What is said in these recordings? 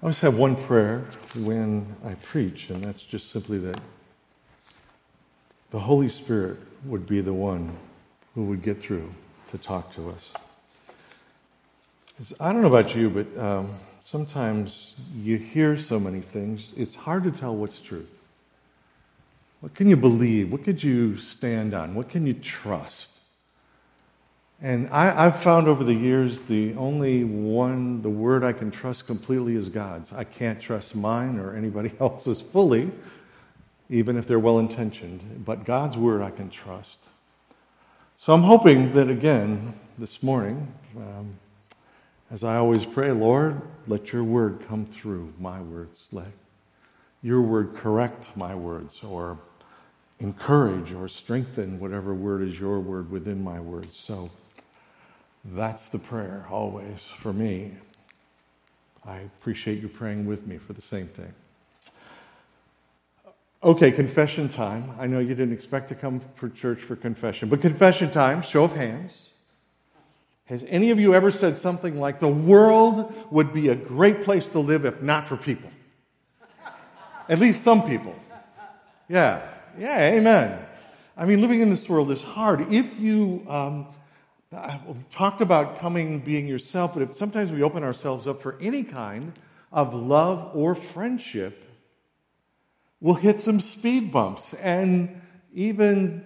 I always have one prayer when I preach, and that's just simply that the Holy Spirit would be the one who would get through to talk to us. I don't know about you, but sometimes you hear so many things, it's hard to tell what's truth. What can you believe? What could you stand on? What can you trust? And I've found over the years the word I can trust completely is God's. I can't trust mine or anybody else's fully, even if they're well-intentioned. But God's word I can trust. So I'm hoping that again this morning, as I always pray, Lord, let your word come through my words. Let your word correct my words or encourage or strengthen whatever word is your word within my words. So that's the prayer always for me. I appreciate you praying with me for the same thing. Okay, confession time. I know you didn't expect to come for church for confession, but confession time, show of hands. Has any of you ever said something like, the world would be a great place to live if not for people? At least some people. Yeah, amen. I mean, living in this world is hard. If you... we talked about being yourself, but if sometimes we open ourselves up for any kind of love or friendship, we'll hit some speed bumps and even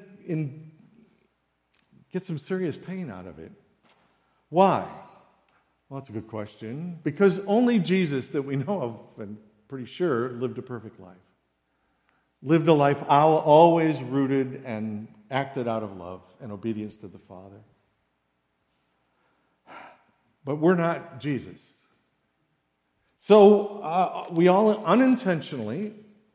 get some serious pain out of it. Why? Well, that's a good question. Because only Jesus that we know of, and pretty sure, lived a perfect life. Lived a life always rooted and acted out of love and obedience to the Father. But we're not Jesus. So we all unintentionally,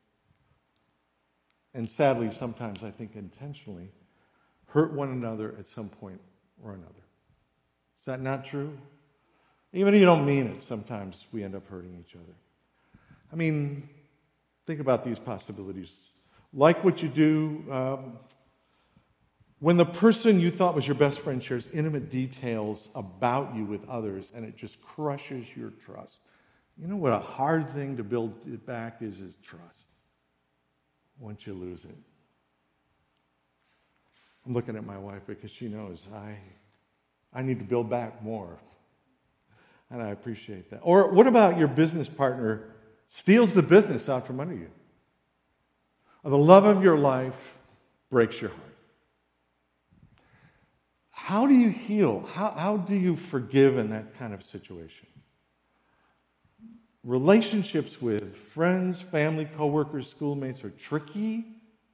and sadly sometimes I think intentionally, hurt one another at some point or another. Is that not true? Even if you don't mean it, sometimes we end up hurting each other. I mean, think about these possibilities. Like what you do when the person you thought was your best friend shares intimate details about you with others and it just crushes your trust. You know what a hard thing to build it back is trust. Once you lose it. I'm looking at my wife because she knows I need to build back more. And I appreciate that. Or what about your business partner steals the business out from under you? Or the love of your life breaks your heart. How do you heal? How do you forgive in that kind of situation? Relationships with friends, family, coworkers, schoolmates are tricky.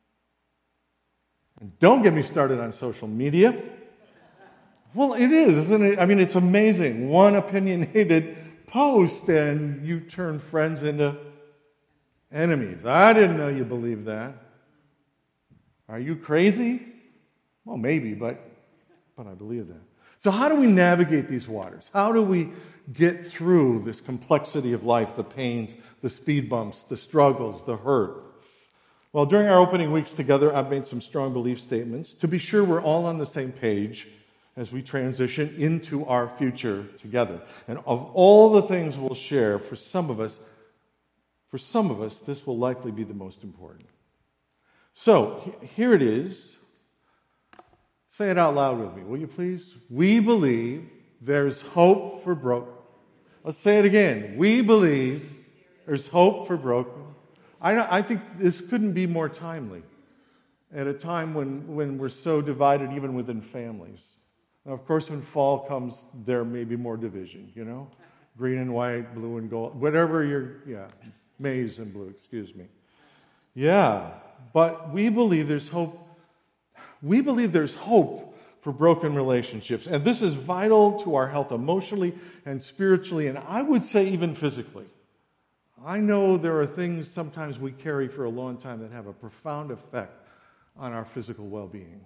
And don't get me started on social media. Well, it is, isn't it? I mean, it's amazing. One opinionated post and you turn friends into enemies. I didn't know you believed that. Are you crazy? Well, maybe, but I believe that. So how do we navigate these waters? How do we get through this complexity of life, the pains, the speed bumps, the struggles, the hurt? Well, during our opening weeks together, I've made some strong belief statements to be sure we're all on the same page as we transition into our future together. And of all the things we'll share, for some of us, this will likely be the most important. So, here it is. Say it out loud with me, will you please? We believe there's hope for broken. Let's say it again. We believe there's hope for broken. I think this couldn't be more timely at a time when we're so divided even within families. Now, of course, when fall comes, there may be more division, you know? Green and white, blue and gold, whatever maize and blue, excuse me. Yeah, but we believe there's hope. We believe there's hope for broken relationships, and this is vital to our health emotionally and spiritually, and I would say even physically. I know there are things sometimes we carry for a long time that have a profound effect on our physical well-being.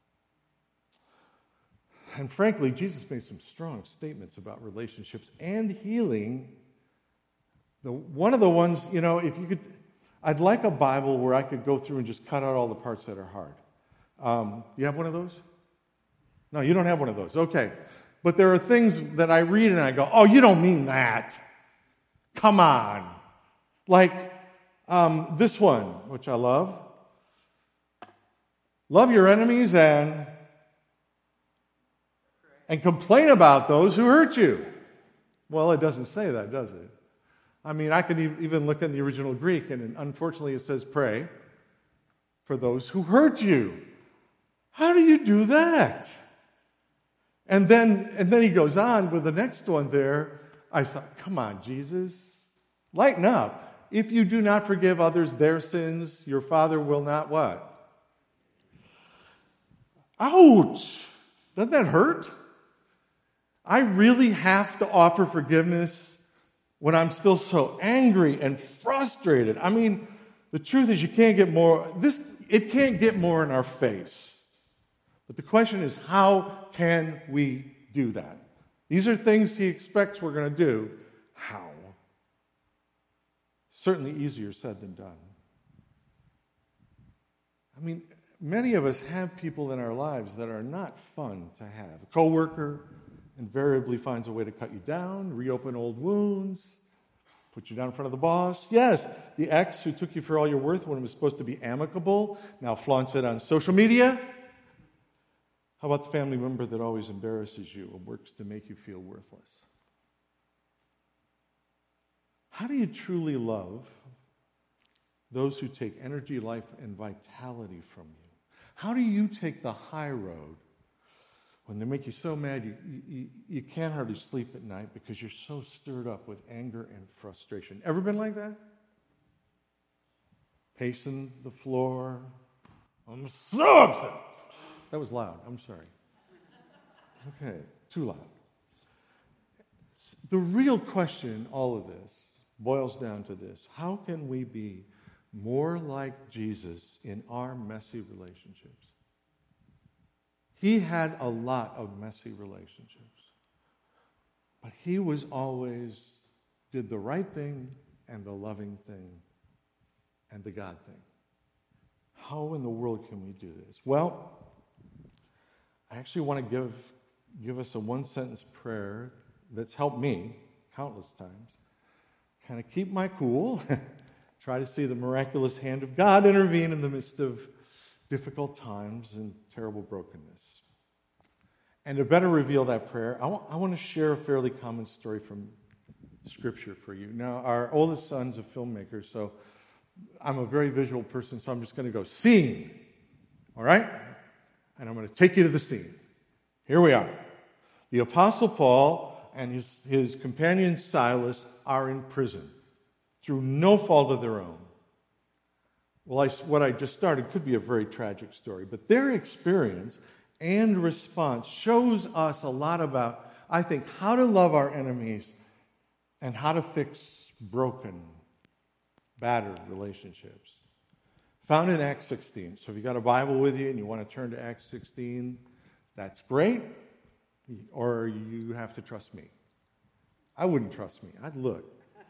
And frankly, Jesus made some strong statements about relationships and healing. One of the ones, if you could, I'd like a Bible where I could go through and just cut out all the parts that are hard. You have one of those? No, you don't have one of those. Okay. But there are things that I read and I go, oh, you don't mean that. Come on. Like this one, which I love. Love your enemies and complain about those who hurt you. Well, it doesn't say that, does it? I mean, I could even look in the original Greek, and unfortunately it says pray for those who hurt you. How do you do that? And then he goes on with the next one there. I thought, come on, Jesus, lighten up. If you do not forgive others their sins, your Father will not what? Ouch! Doesn't that hurt? I really have to offer forgiveness when I'm still so angry and frustrated. I mean, the truth is it can't get more in our face. But the question is, how can we do that? These are things he expects we're going to do. How? Certainly easier said than done. I mean, many of us have people in our lives that are not fun to have. A coworker invariably finds a way to cut you down, reopen old wounds, put you down in front of the boss. Yes, the ex who took you for all you're worth when it was supposed to be amicable now flaunts it on social media. How about the family member that always embarrasses you and works to make you feel worthless? How do you truly love those who take energy, life, and vitality from you? How do you take the high road when they make you so mad you can't hardly sleep at night because you're so stirred up with anger and frustration? Ever been like that? Pacing the floor. I'm so upset. That was loud. I'm sorry. Okay, too loud. The real question in all of this boils down to this. How can we be more like Jesus in our messy relationships? He had a lot of messy relationships, but he was always did the right thing and the loving thing and the God thing. How in the world can we do this? Well, I actually want to give us a one-sentence prayer that's helped me countless times. Kind of keep my cool, try to see the miraculous hand of God intervene in the midst of difficult times and terrible brokenness. And to better reveal that prayer, I want to share a fairly common story from Scripture for you. Now, our oldest son's a filmmaker, so I'm a very visual person, so I'm just going to go, scene, all right? And I'm going to take you to the scene. Here we are. The Apostle Paul and his companion Silas are in prison through no fault of their own. Well, what I just started could be a very tragic story, but their experience and response shows us a lot about, I think, how to love our enemies and how to fix broken, battered relationships. Found in Acts 16. So if you got a Bible with you and you want to turn to Acts 16, that's great. Or you have to trust me. I wouldn't trust me. I'd look.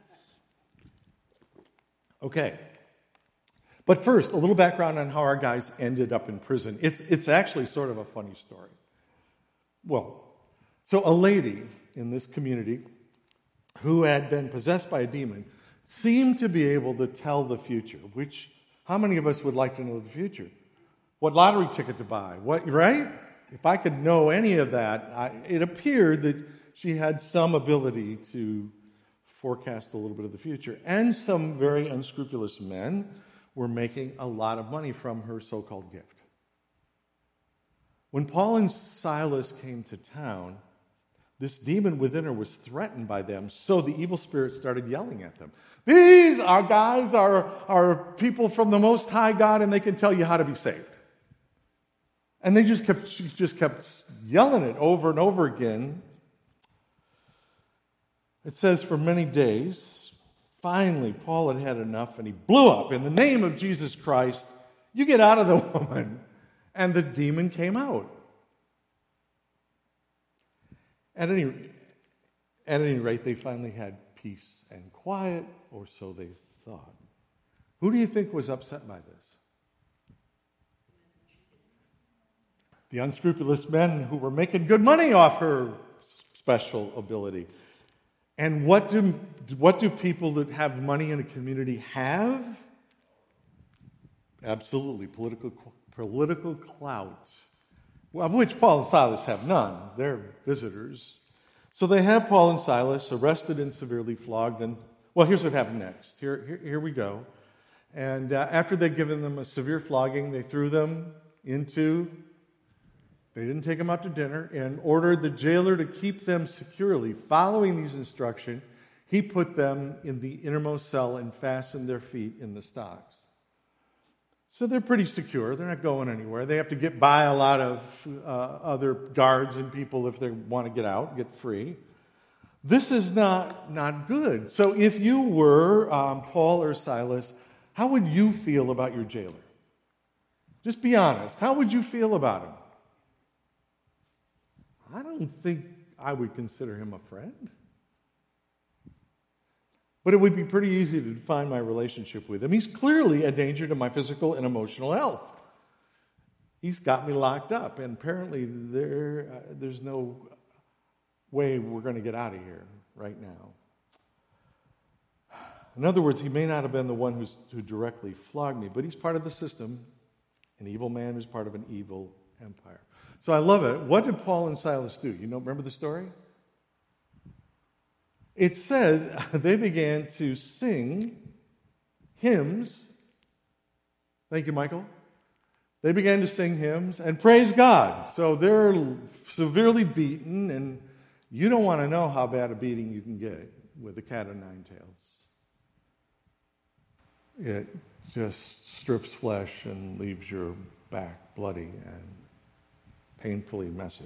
Okay. But first, a little background on how our guys ended up in prison. It's actually sort of a funny story. Well, so a lady in this community who had been possessed by a demon seemed to be able to tell the future, which, how many of us would like to know the future? What lottery ticket to buy? What, right? If I could know any of that, it appeared that she had some ability to forecast a little bit of the future. And some very unscrupulous men were making a lot of money from her so-called gift. When Paul and Silas came to town, this demon within her was threatened by them, so the evil spirit started yelling at them. These are guys are people from the Most High God, and they can tell you how to be saved. And she just kept yelling it over and over again. It says for many days. Finally, Paul had had enough, and he blew up. In the name of Jesus Christ, you get out of the woman. And the demon came out. At any rate, they finally had peace and quiet, or so they thought. Who do you think was upset by this? The unscrupulous men who were making good money off her special ability. And what do people that have money in a community have? Absolutely, political clout, of which Paul and Silas have none. They're visitors. So they have Paul and Silas arrested and severely flogged. And, well, here's what happened next. Here we go. And after they'd given them a severe flogging, they threw them into... They didn't take them out to dinner and ordered the jailer to keep them securely. Following these instructions, he put them in the innermost cell and fastened their feet in the stocks. So they're pretty secure. They're not going anywhere. They have to get by a lot of other guards and people if they want to get out, get free. This is not good. So if you were Paul or Silas, how would you feel about your jailer? Just be honest. How would you feel about him? I don't think I would consider him a friend. But it would be pretty easy to define my relationship with him. He's clearly a danger to my physical and emotional health. He's got me locked up, and apparently there's no way we're going to get out of here right now. In other words, he may not have been the one who directly flogged me, but he's part of the system, an evil man who's part of an evil empire. So I love it. What did Paul and Silas do? Remember the story? It said they began to sing hymns. Thank you, Michael. They began to sing hymns and praise God. So they're severely beaten, and you don't want to know how bad a beating you can get with a cat o' nine tails. It just strips flesh and leaves your back bloody and painfully messy.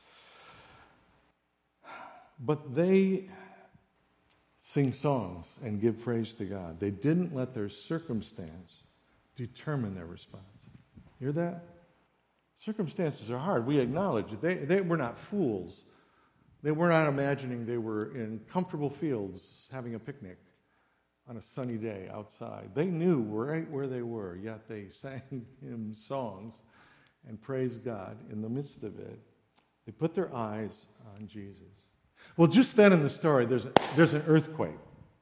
But they sing songs and give praise to God. They didn't let their circumstance determine their response. Hear that? Circumstances are hard. We acknowledge it. They were not fools. They were not imagining they were in comfortable fields having a picnic on a sunny day outside. They knew right where they were, yet they sang hymn songs and praised God in the midst of it. They put their eyes on Jesus. Well, just then in the story, there's an earthquake.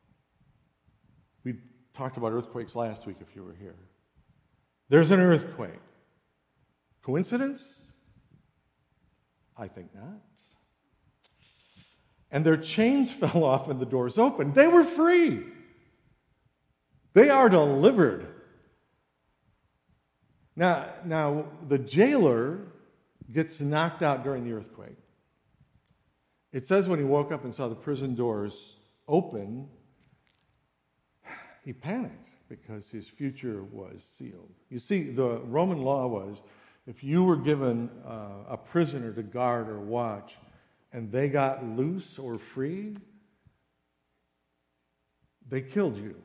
We talked about earthquakes last week if you were here. There's an earthquake. Coincidence? I think not. And their chains fell off and the doors opened. They were free. They are delivered. Now, the jailer gets knocked out during the earthquake. It says when he woke up and saw the prison doors open, he panicked because his future was sealed. You see, the Roman law was if you were given a prisoner to guard or watch and they got loose or free, they killed you.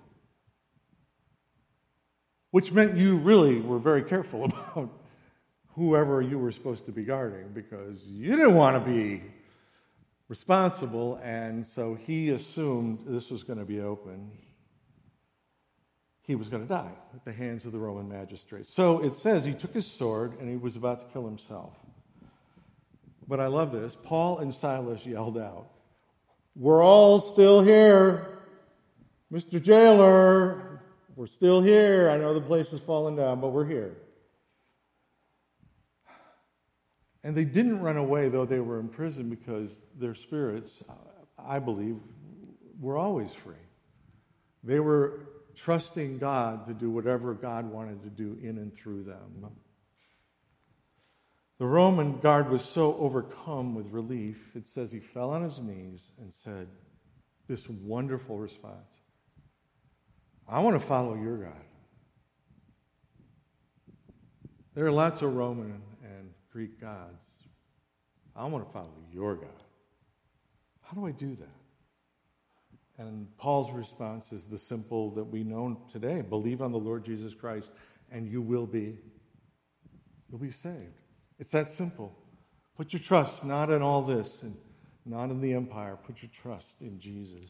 Which meant you really were very careful about whoever you were supposed to be guarding because you didn't want to be responsible, and so he assumed this was going to be open. He was going to die at the hands of the Roman magistrates. So it says he took his sword and he was about to kill himself. But I love this. Paul and Silas yelled out, "We're all still here. Mr. Jailer, we're still here. I know the place has fallen down, but we're here." And they didn't run away, though they were in prison, because their spirits, I believe, were always free. They were trusting God to do whatever God wanted to do in and through them. The Roman guard was so overcome with relief, it says he fell on his knees and said this wonderful response: "I want to follow your God." There are lots of Roman and Greek gods. I want to follow your God. How do I do that? And Paul's response is the simple that we know today: believe on the Lord Jesus Christ and you'll be saved. It's that simple. Put your trust not in all this and not in the empire. Put your trust in Jesus.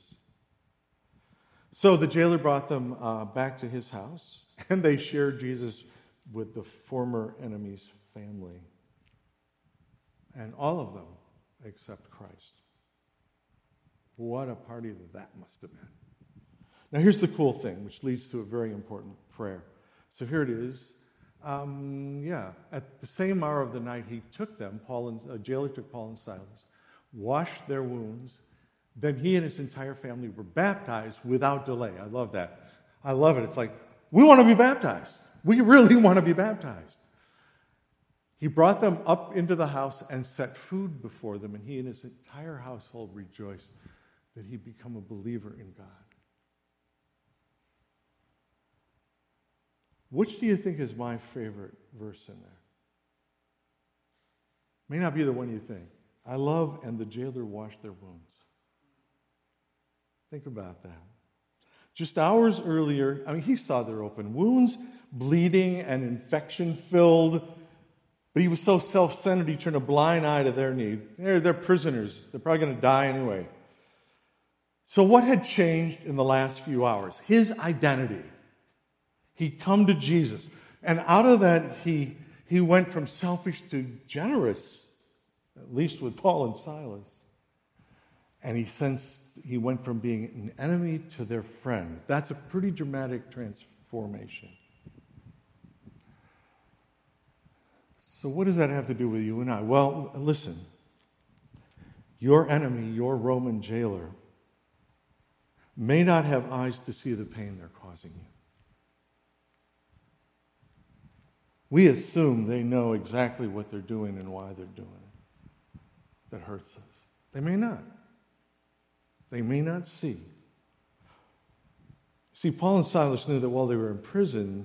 So the jailer brought them back to his house, and they shared Jesus with the former enemy's family. And all of them except Christ. What a party that must have been. Now here's the cool thing, which leads to a very important prayer. So here it is. At the same hour of the night, he took them, jailer took Paul and Silas, washed their wounds. Then he and his entire family were baptized without delay. I love that. I love it. It's like, we want to be baptized. We really want to be baptized. He brought them up into the house and set food before them, and he and his entire household rejoiced that he'd become a believer in God. Which do you think is my favorite verse in there? May not be the one you think. I love, and the jailer washed their wounds. Think about that. Just hours earlier, he saw their open wounds, bleeding and infection-filled, but he was so self-centered he turned a blind eye to their need. They're prisoners. They're probably going to die anyway. So what had changed in the last few hours? His identity. He'd come to Jesus. And out of that, he went from selfish to generous, at least with Paul and Silas. And he went from being an enemy to their friend. That's a pretty dramatic transformation. So what does that have to do with you and I? Well, listen. Your enemy, your Roman jailer, may not have eyes to see the pain they're causing you. We assume they know exactly what they're doing and why they're doing it. That hurts us. They may not. They may not see. See, Paul and Silas knew that while they were in prison,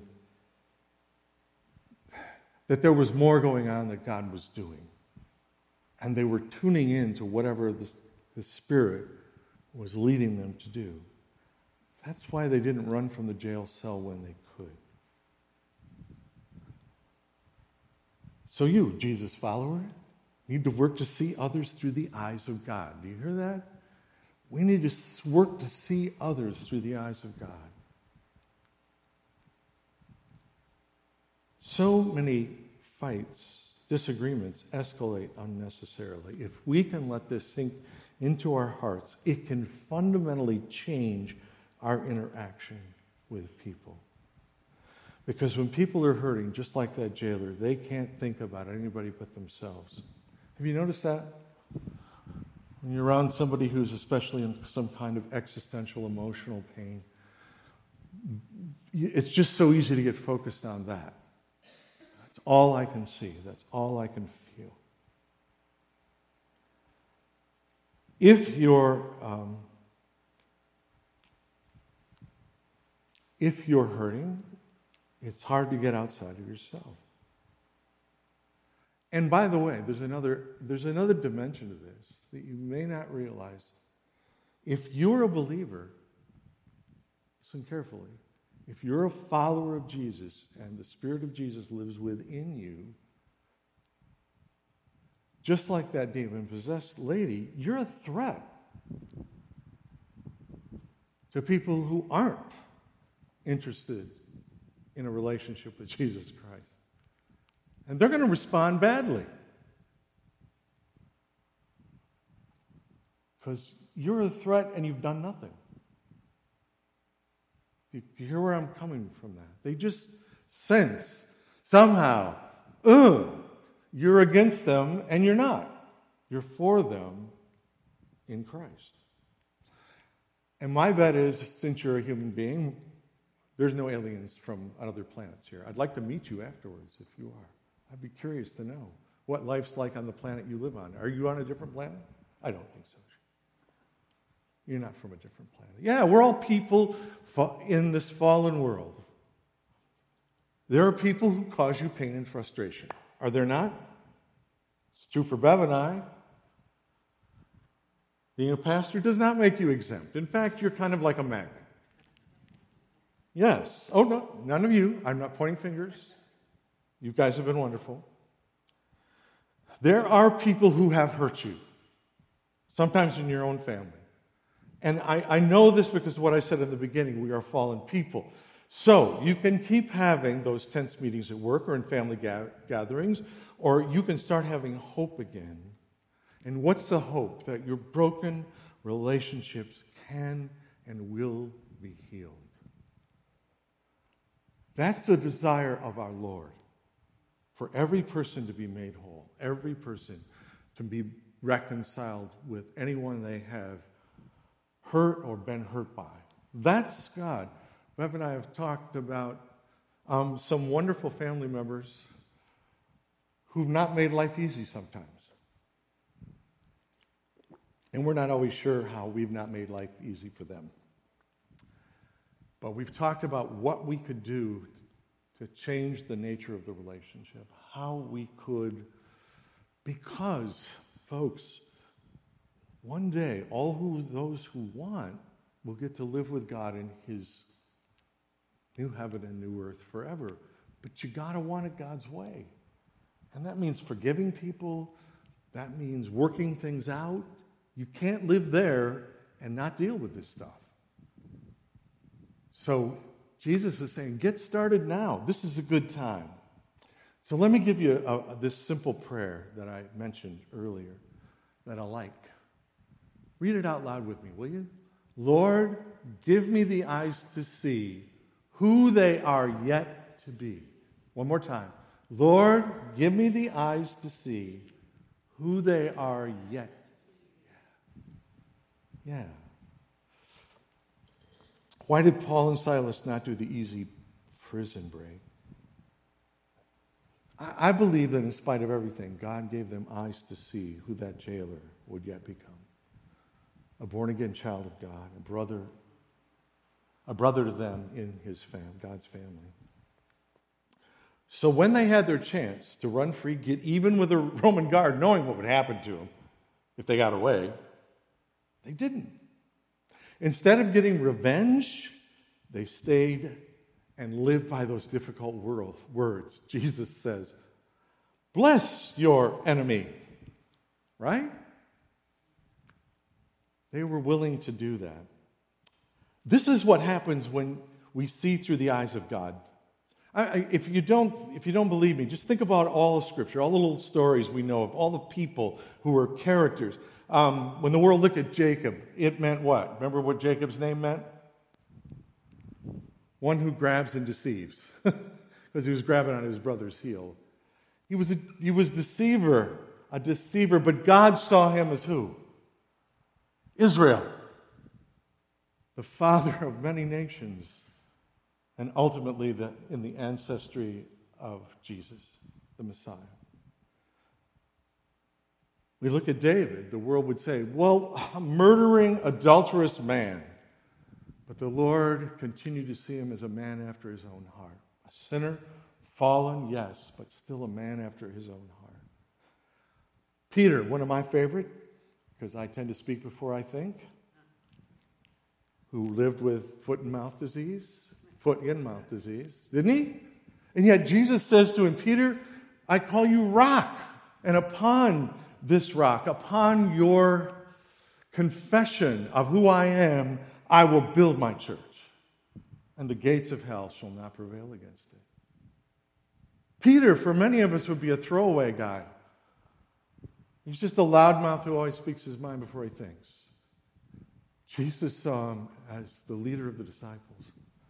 that there was more going on that God was doing. And they were tuning in to whatever the Spirit was leading them to do. That's why they didn't run from the jail cell when they could. So you, Jesus follower, need to work to see others through the eyes of God. Do you hear that? We need to work to see others through the eyes of God. So many fights, disagreements escalate unnecessarily. If we can let this sink into our hearts, it can fundamentally change our interaction with people. Because when people are hurting, just like that jailer, they can't think about anybody but themselves. Have you noticed that? When you're around somebody who's especially in some kind of existential emotional pain, it's just so easy to get focused on that. That's all I can see. That's all I can feel. If you're hurting, it's hard to get outside of yourself. And by the way, there's another dimension to this that you may not realize. If you're a believer, listen carefully. If you're a follower of Jesus and the Spirit of Jesus lives within you, just like that demon-possessed lady, you're a threat to people who aren't interested in a relationship with Jesus Christ. And they're going to respond badly. Because you're a threat and you've done nothing. Do you hear where I'm coming from that? They just sense somehow, you're against them and you're not. You're for them in Christ. And my bet is, since you're a human being, there's no aliens from other planets here. I'd like to meet you afterwards if you are. I'd be curious to know what life's like on the planet you live on. Are you on a different planet? I don't think so. You're not from a different planet. Yeah, we're all people in this fallen world. There are people who cause you pain and frustration. Are there not? It's true for Bev and I. Being a pastor does not make you exempt. In fact, you're kind of like a magnet. Yes. Oh, no, none of you. I'm not pointing fingers. You guys have been wonderful. There are people who have hurt you, sometimes in your own family. And I know this because of what I said in the beginning. We are fallen people. So you can keep having those tense meetings at work or in family gatherings, or you can start having hope again. And what's the hope? That your broken, relationships can and will be healed. That's the desire of our Lord, for every person to be made whole, every person to be reconciled with anyone they have hurt or been hurt by. That's God. Bev and I have talked about some wonderful family members who've not made life easy sometimes. And we're not always sure how we've not made life easy for them. But we've talked about what we could do to change the nature of the relationship, how we could, because, folks, one day those who want will get to live with God in his new heaven and new earth forever. But you got to want it God's way. And that means forgiving people. That means working things out. You can't live there and not deal with this stuff. So Jesus is saying, get started now. This is a good time. So let me give you this simple prayer that I mentioned earlier that I like. Read it out loud with me, will you? Lord, give me the eyes to see who they are yet to be. One more time. Lord, give me the eyes to see who they are yet. Yeah. Why did Paul and Silas not do the easy prison break? I believe that in spite of everything, God gave them eyes to see who that jailer would yet become. A born-again child of God, a brother to them in his God's family. So when they had their chance to run free, get even with the Roman guard, knowing what would happen to them if they got away, they didn't. Instead of getting revenge, they stayed and lived by those difficult words. Jesus says, bless your enemy, right? They were willing to do that. This is what happens when we see through the eyes of God. If you don't believe me, just think about all of Scripture, all the little stories we know of, all the people who were characters. When the world looked at Jacob, it meant what? Remember what Jacob's name meant? One who grabs and deceives, because he was grabbing on his brother's heel. He was a deceiver, but God saw him as who? Israel, the father of many nations, and ultimately in the ancestry of Jesus, the Messiah. We look at David, the world would say, well, a murdering, adulterous man. But the Lord continued to see him as a man after his own heart. A sinner, fallen, yes, but still a man after his own heart. Peter, one of my favorite, because I tend to speak before I think, who lived with foot and mouth disease, didn't he? And yet Jesus says to him, Peter, I call you rock, and upon this rock, upon your confession of who I am, I will build my church, and the gates of hell shall not prevail against it. Peter, for many of us, would be a throwaway guy. He's just a loudmouth who always speaks his mind before he thinks. Jesus saw him as the leader of the disciples.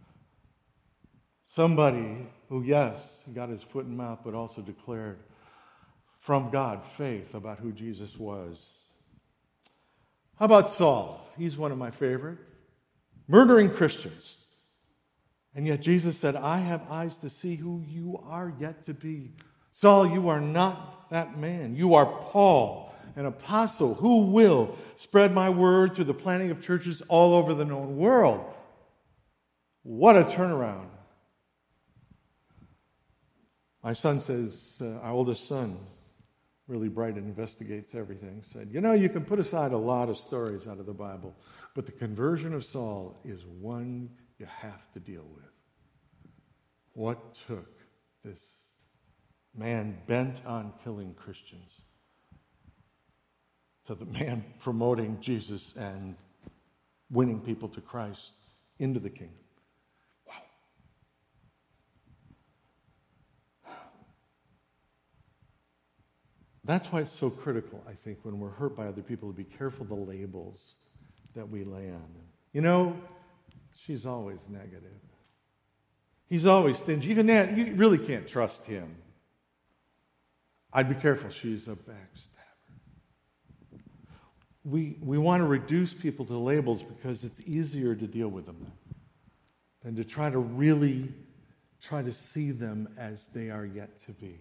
Somebody who, yes, got his foot and mouth, but also declared from God faith about who Jesus was. How about Saul? He's one of my favorite. Murdering Christians. And yet Jesus said, I have eyes to see who you are yet to be. Saul, you are not that man. You are Paul, an apostle who will spread my word through the planting of churches all over the known world. What a turnaround. My son says, our oldest son, really bright and investigates everything, said, you can put aside a lot of stories out of the Bible, but the conversion of Saul is one you have to deal with. What took this man bent on killing Christians to the man promoting Jesus and winning people to Christ into the kingdom? Wow. That's why it's so critical, I think, when we're hurt by other people, to be careful of the labels that we lay on them. You know, she's always negative. He's always stingy. Even that, you really can't trust him. I'd be careful. She's a backstabber. We want to reduce people to labels because it's easier to deal with them than to try to see them as they are yet to be.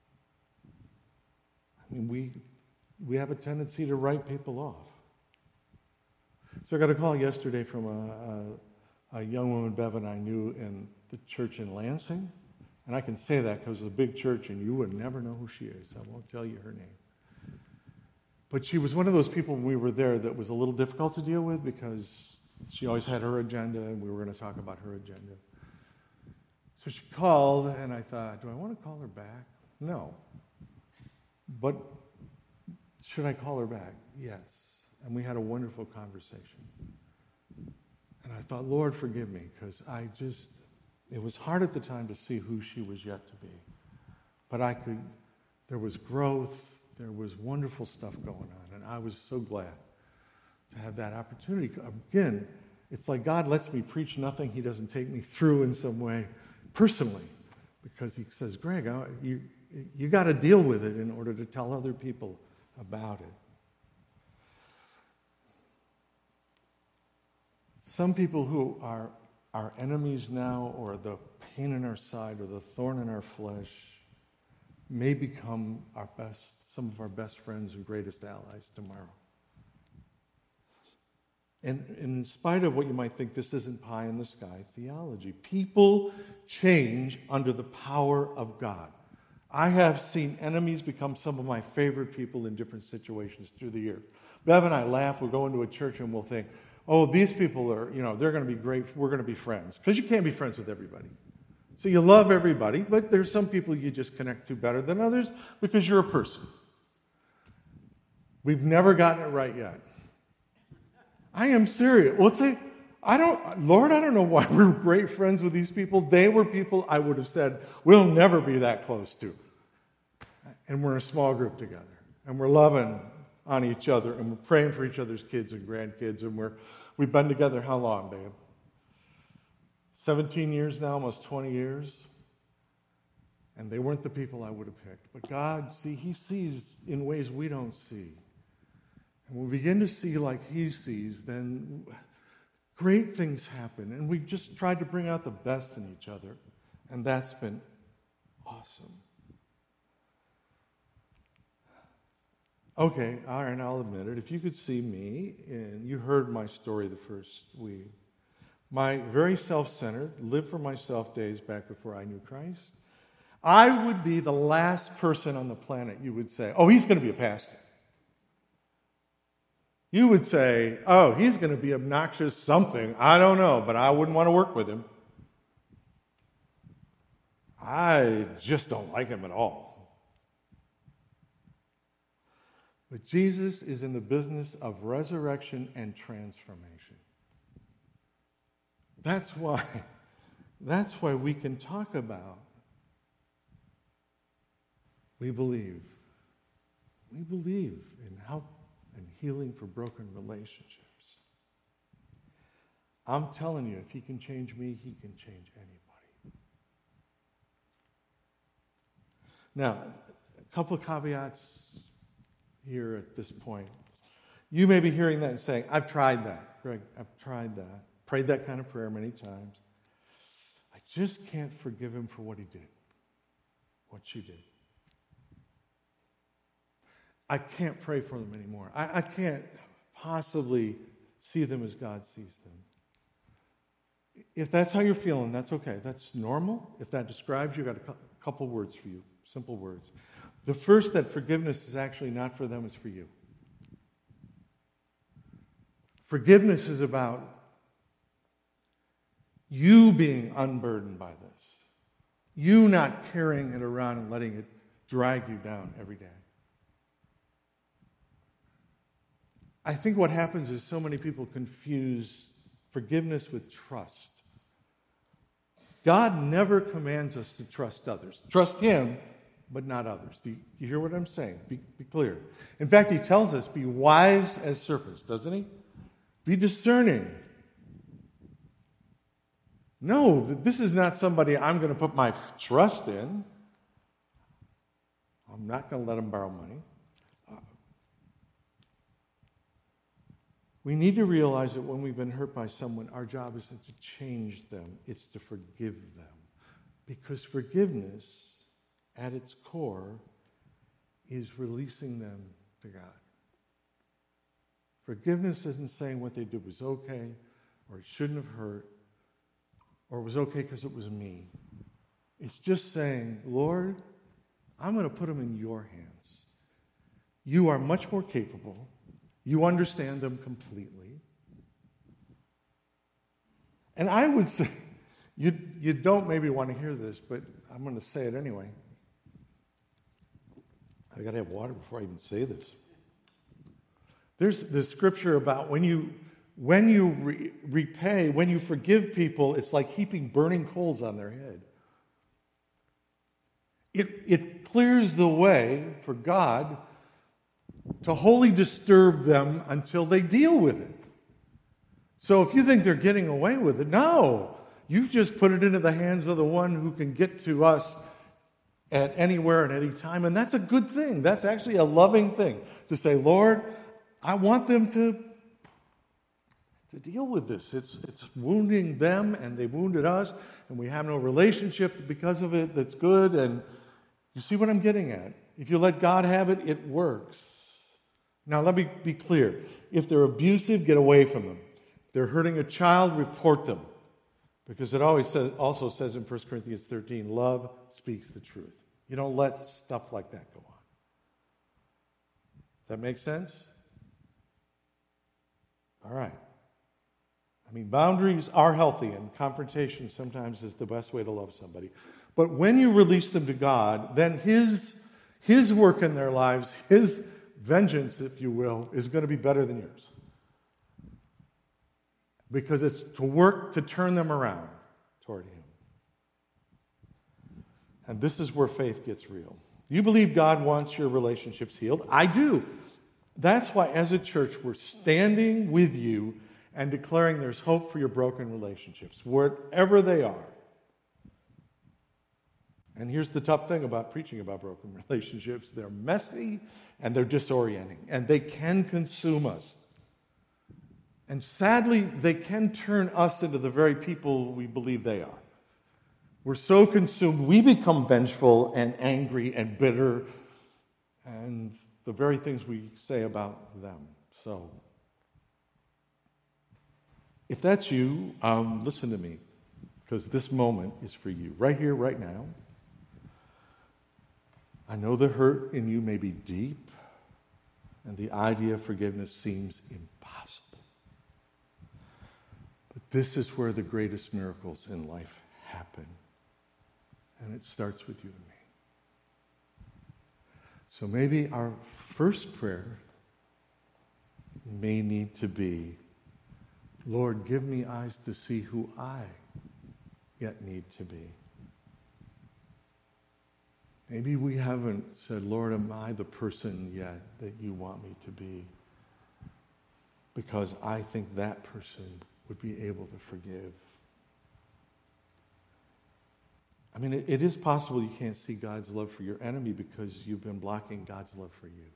I mean, we have a tendency to write people off. So I got a call yesterday from a young woman, Bev, and I knew in the church in Lansing. And I can say that because it's a big church and you would never know who she is. I won't tell you her name. But she was one of those people when we were there that was a little difficult to deal with because she always had her agenda and we were going to talk about her agenda. So she called and I thought, do I want to call her back? No. But should I call her back? Yes. And we had a wonderful conversation. And I thought, Lord, forgive me, because it was hard at the time to see who she was yet to be. But there was growth, there was wonderful stuff going on, and I was so glad to have that opportunity. Again, it's like God lets me preach nothing He doesn't take me through in some way personally, because He says, Greg, you got to deal with it in order to tell other people about it. Some people who are our enemies now, or the pain in our side, or the thorn in our flesh, may become some of our best friends and greatest allies tomorrow. And in spite of what you might think, this isn't pie in the sky theology. People change under the power of God. I have seen enemies become some of my favorite people in different situations through the years. Bev and I laugh. We'll go into a church and we'll think, oh, these people are, they're going to be great. We're going to be friends. Because you can't be friends with everybody. So you love everybody, but there's some people you just connect to better than others because you're a person. We've never gotten it right yet. I am serious. Well, say, Lord, I don't know why we're great friends with these people. They were people I would have said, we'll never be that close to. And we're in a small group together. And we're loving on each other. And we're praying for each other's kids and grandkids. And we've been together how long, babe? 17 years now, almost 20 years. And they weren't the people I would have picked. But God, He sees in ways we don't see. And when we begin to see like He sees, then great things happen. And we've just tried to bring out the best in each other. And that's been awesome. Okay, all right, I'll admit it. If you could see me, and you heard my story the first week, my very self-centered, live for myself days back before I knew Christ, I would be the last person on the planet you would say, oh, he's going to be a pastor. You would say, oh, he's going to be obnoxious something. I don't know, but I wouldn't want to work with him. I just don't like him at all. But Jesus is in the business of resurrection and transformation. That's why we can talk about we believe in help and healing for broken relationships. I'm telling you, if He can change me, He can change anybody. Now, a couple of caveats here at this point. You may be hearing that and saying, I've tried that. Greg, I've tried that. Prayed that kind of prayer many times. I just can't forgive him for what he did, what she did. I can't pray for them anymore. I can't possibly see them as God sees them. If that's how you're feeling, that's okay. That's normal. If that describes you, I've got a couple words for you, simple words. The first, that forgiveness is actually not for them, it's for you. Forgiveness is about you being unburdened by this. You not carrying it around and letting it drag you down every day. I think what happens is so many people confuse forgiveness with trust. God never commands us to trust others. Trust Him, but not others. Do you hear what I'm saying? Be clear. In fact, He tells us, be wise as serpents, doesn't He? Be discerning. No, this is not somebody I'm going to put my trust in. I'm not going to let them borrow money. We need to realize that when we've been hurt by someone, our job isn't to change them, it's to forgive them. Because forgiveness, at its core, is releasing them to God. Forgiveness isn't saying what they did was okay, or it shouldn't have hurt, or it was okay because it was me. It's just saying, Lord, I'm going to put them in your hands. You are much more capable. You understand them completely. And I would say, you don't maybe want to hear this, but I'm going to say it anyway. I got to have water before I even say this. There's this scripture about when you repay, when you forgive people, it's like heaping burning coals on their head. It clears the way for God to wholly disturb them until they deal with it. So if you think they're getting away with it, no. You've just put it into the hands of the one who can get to us at anywhere and any time. And that's a good thing. That's actually a loving thing to say, Lord, I want them to deal with this. It's wounding them, and they wounded us, and we have no relationship because of it that's good. And you see what I'm getting at? If you let God have it, it works. Now, let me be clear. If they're abusive, get away from them. If they're hurting a child, report them. Because it also says in 1 Corinthians 13, love speaks the truth. You don't let stuff like that go on. Does that make sense? All right. I mean, boundaries are healthy, and confrontation sometimes is the best way to love somebody. But when you release them to God, then His work in their lives, His vengeance, if you will, is going to be better than yours. Because it's to work to turn them around toward Him. And this is where faith gets real. You believe God wants your relationships healed? I do. That's why, as a church, we're standing with you and declaring there's hope for your broken relationships, wherever they are. And here's the tough thing about preaching about broken relationships. They're messy and they're disorienting, and they can consume us. And sadly, they can turn us into the very people we believe they are. We're so consumed, we become vengeful and angry and bitter, and the very things we say about them. So, if that's you, listen to me, because this moment is for you, right here, right now. I know the hurt in you may be deep, and the idea of forgiveness seems impossible. But this is where the greatest miracles in life happen. And it starts with you and me. So maybe our first prayer may need to be, Lord, give me eyes to see who I yet need to be. Maybe we haven't said, Lord, am I the person yet that you want me to be? Because I think that person would be able to forgive. I mean, it is possible you can't see God's love for your enemy because you've been blocking God's love for you.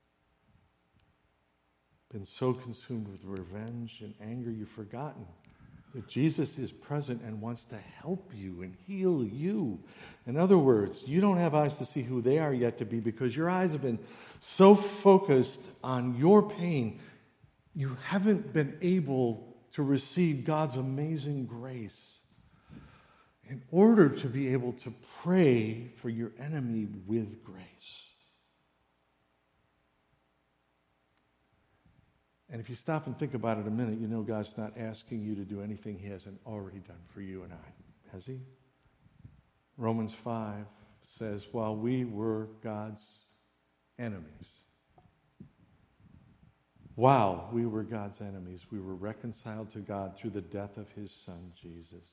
Been so consumed with revenge and anger, you've forgotten that Jesus is present and wants to help you and heal you. In other words, you don't have eyes to see who they are yet to be because your eyes have been so focused on your pain, you haven't been able to receive God's amazing grace in order to be able to pray for your enemy with grace. And if you stop and think about it a minute, you know God's not asking you to do anything He hasn't already done for you and I. Has He? Romans 5 says, while we were God's enemies, while we were God's enemies, we were reconciled to God through the death of His Son, Jesus.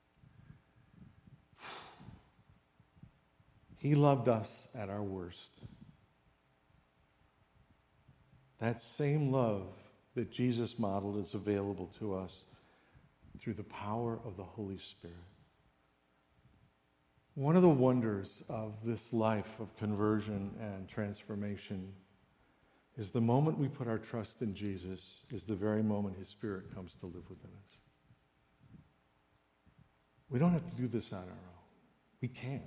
He loved us at our worst. That same love that Jesus modeled is available to us through the power of the Holy Spirit. One of the wonders of this life of conversion and transformation is the moment we put our trust in Jesus is the very moment his Spirit comes to live within us. We don't have to do this on our own. We can't.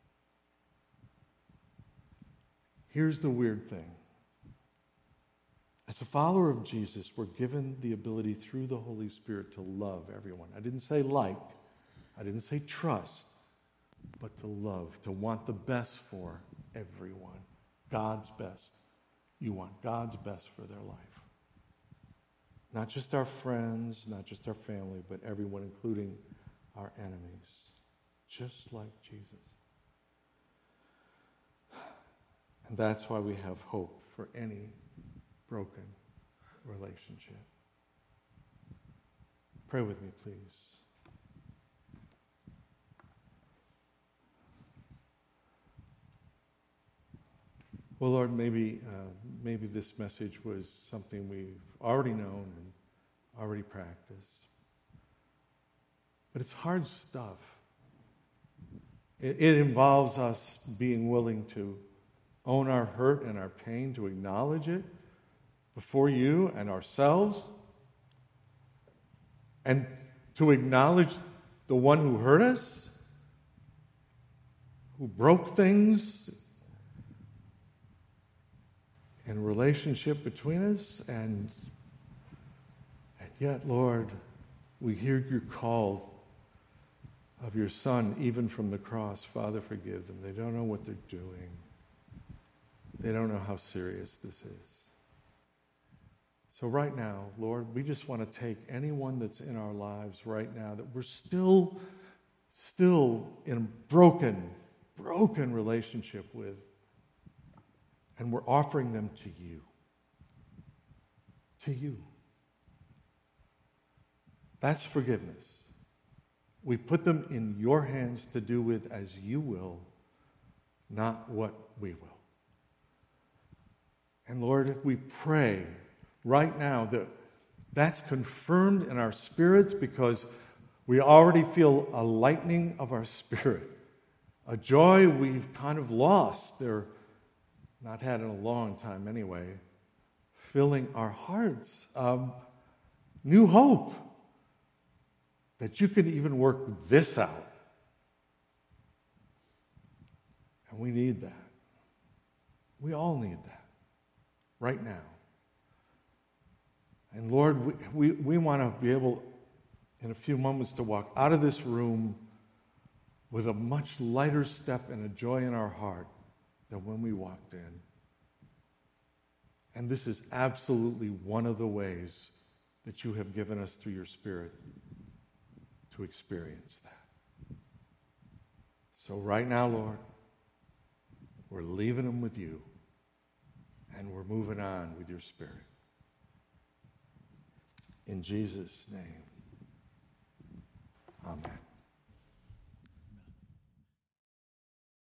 Here's the weird thing. As a follower of Jesus, we're given the ability through the Holy Spirit to love everyone. I didn't say like, I didn't say trust, but to love, to want the best for everyone. God's best. You want God's best for their life. Not just our friends, not just our family, but everyone, including our enemies. Just like Jesus. And that's why we have hope for any broken relationship. Pray with me, please. Well, Lord, maybe this message was something we've already known and already practiced. But it's hard stuff. It involves us being willing to own our hurt and our pain, to acknowledge it before you and ourselves, and to acknowledge the one who hurt us, who broke things in relationship between us, and yet, Lord, we hear your call of your Son, even from the cross. Father, forgive them. They don't know what they're doing. They don't know how serious this is. So right now, Lord, we just want to take anyone that's in our lives right now that we're still in a broken relationship with, and we're offering them to you. To you. That's forgiveness. We put them in your hands to do with as you will, not what we will. And Lord, we pray right now that that's confirmed in our spirits, because we already feel a lightening of our spirit, a joy we've kind of lost, or not had in a long time anyway, filling our hearts. New hope that you can even work this out. And we need that. We all need that right now. And Lord, we want to be able, in a few moments, to walk out of this room with a much lighter step and a joy in our heart than when we walked in. And this is absolutely one of the ways that you have given us through your Spirit to experience that. So right now, Lord, we're leaving them with you, and we're moving on with your Spirit. In Jesus' name, amen.